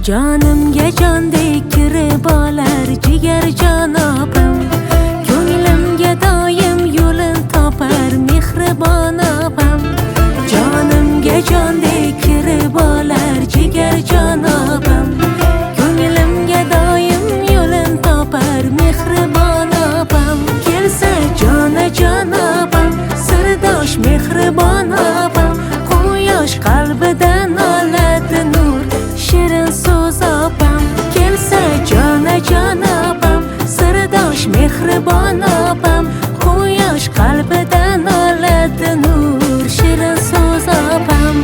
Jonimga jondek kirib olar jigar janobim, ko'nglimga doim yo'lin topar mehribon opam. Jonimga jondek kirib olar jigar janobim, ko'nglimga doim yo'lin topar mehribon opam. Kelsa jona janobim, sirdosh mehribon opam, quyosh qalbidan oladi nur, shirin so'z opam. Kelsa jona janobim, sirdosh mehribon opam, quyosh qalbidan oladi nur, shirin so'z opam.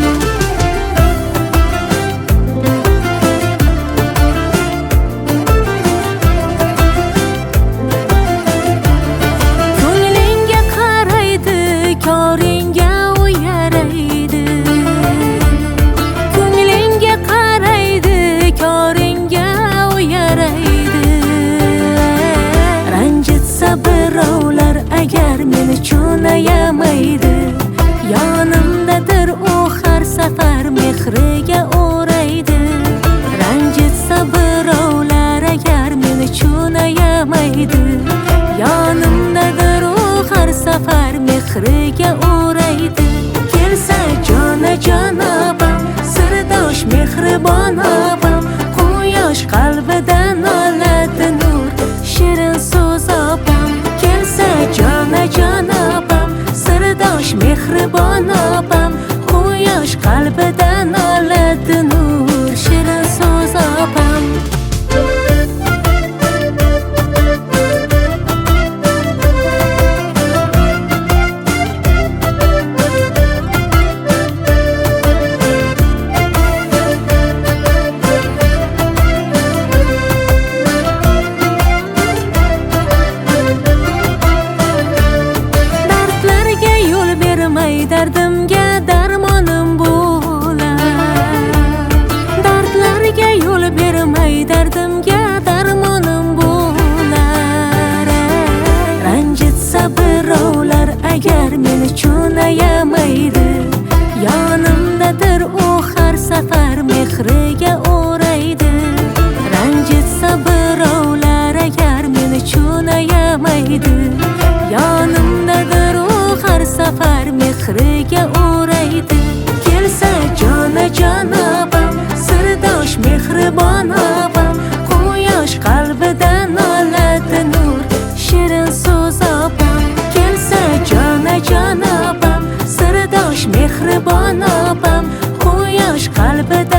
Ko'nglingga qaraydi, koringga u yaraydi. Ko'nglingga qaraydi, koringga u yaraydi. Ranjitsa birovlar agar meni cho'nayamaydi, yonimdadir u har safar mehriga o'raydi. Ranjitsa birovlar agar meni cho'nayamaydi, yonimdadir u har safar mehriga o'raydi. Kelsa jona janobim, sirdosh mehribon opam, quyosh qalbidan oladi nur, shirin so'z opam. Kelsa jona janobim, sirdosh mehribon opam, quyosh qalbidan oladi nur, shirin so'z opam. Dardlarga yo'l bermay dardimga darmonim bo'lar. Dardlarga yo'l bermay dardimga darmonim bo'lar. Ranjitsa birovlar agar meni cho'nayamaydi, yonimdadir u har safar mehriga o'raydi. Ranjitsa birovlar agar meni cho'nayamaydi, yonimdadir u har safar mehriga o'raydi. Kelsa jona janobim, sirdosh mehribon opam, quyosh qalbidan oladi nur, shirin so'z opam. Kelsa jona janobim, sirdosh mehribon opam, quyosh qalbidan